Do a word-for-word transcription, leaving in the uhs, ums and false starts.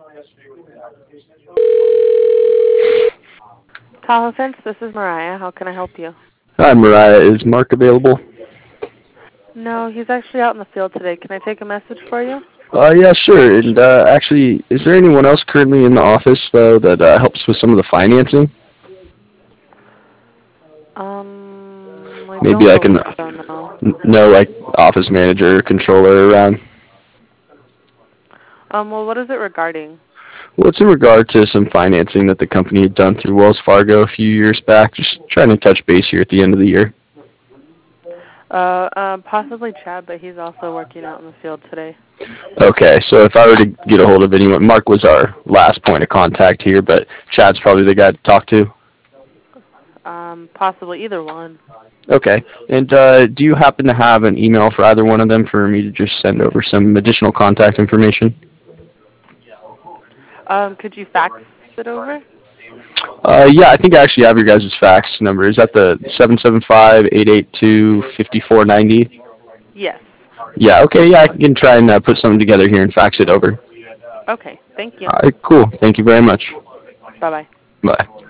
Tahoe Fence, this is Mariah. How can I help you? Hi, Mariah. Is Mark available? No, he's actually out in the field today. Can I take a message for you? Uh, yeah, sure. And uh, actually, is there anyone else currently in the office though that uh, helps with some of the financing? Um, I Maybe don't like an believe so, no. no like office manager or controller around. Um, well, what is it regarding? Well, it's in regard to some financing that the company had done through Wells Fargo a few years back. Just trying to touch base here at the end of the year. Uh, um, possibly Chad, but he's also working out in the field today. Okay, so if I were to get a hold of anyone, Mark was our last point of contact here, but Chad's probably the guy to talk to. Um, possibly either one. Okay. And uh, do you happen to have an email for either one of them for me to just send over some additional contact information? Um, could you fax it over? Uh, yeah, I think I actually have your guys' fax number. Is that the seven seven five, eight eight two, five four nine zero? Yes. Yeah, okay, yeah, I can try and uh, put something together here and fax it over. Okay, thank you. All right, cool. Thank you very much. Bye-bye. Bye.